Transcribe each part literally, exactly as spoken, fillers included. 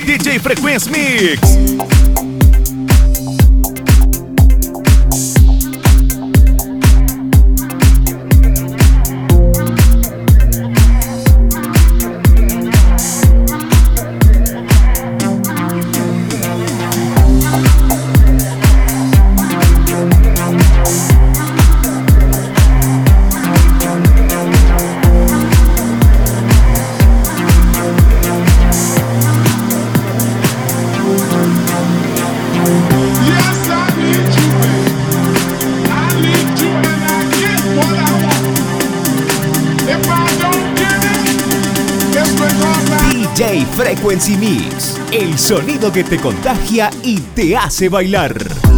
D J Frequency Mix. D J Frequency Mix, el sonido que te contagia y te hace bailar.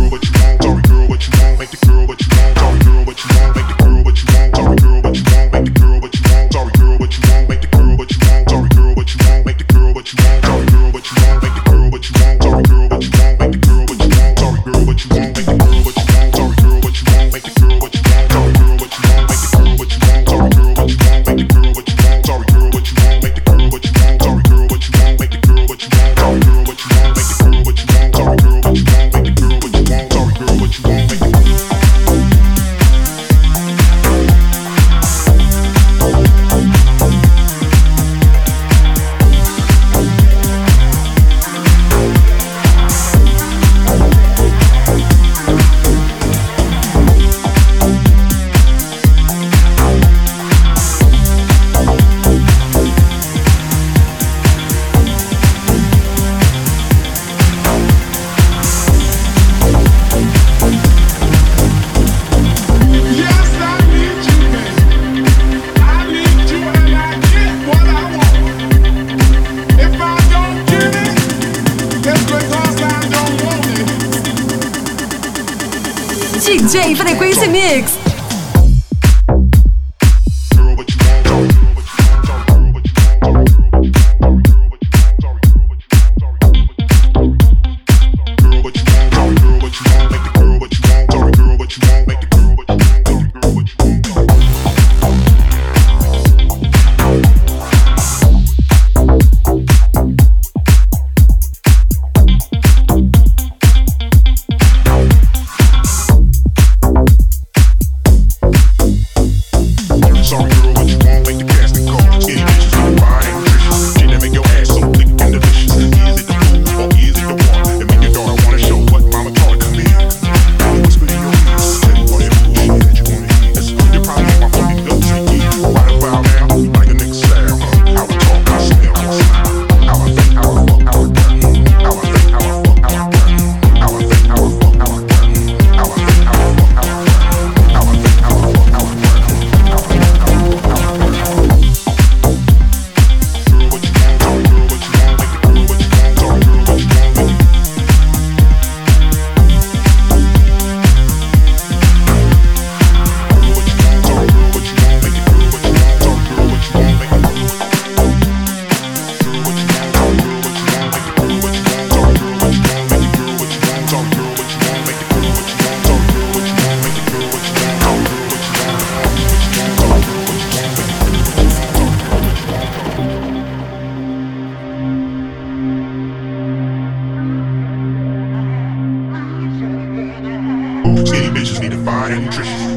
D J Frequency Mix. Skinny bitches need to find nutrition.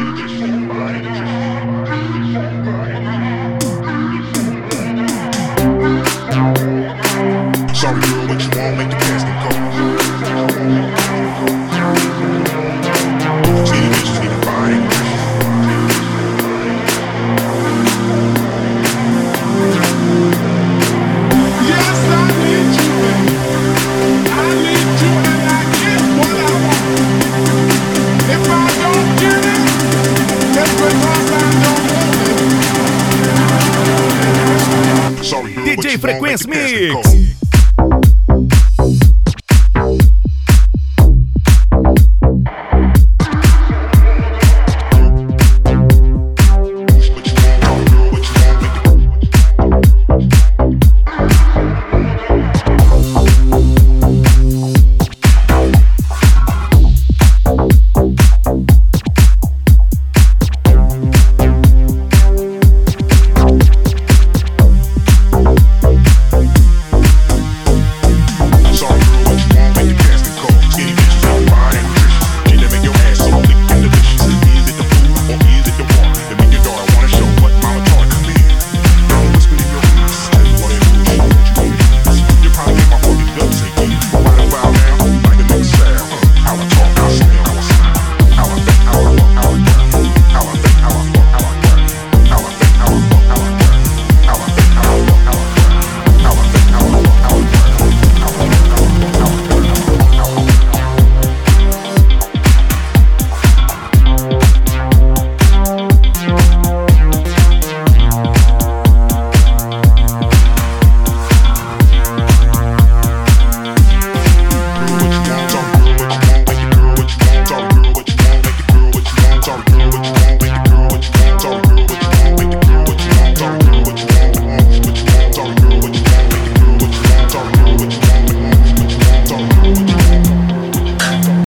Sorry girl, what you want, make the casting call. Skinny bitches need to find nutrition. Yes, I need you, baby. I need you and I get what I want. If I don't get it, that's because I don't want it. Sorry, girl, D J what you want, Frequency make the casting Mix. call.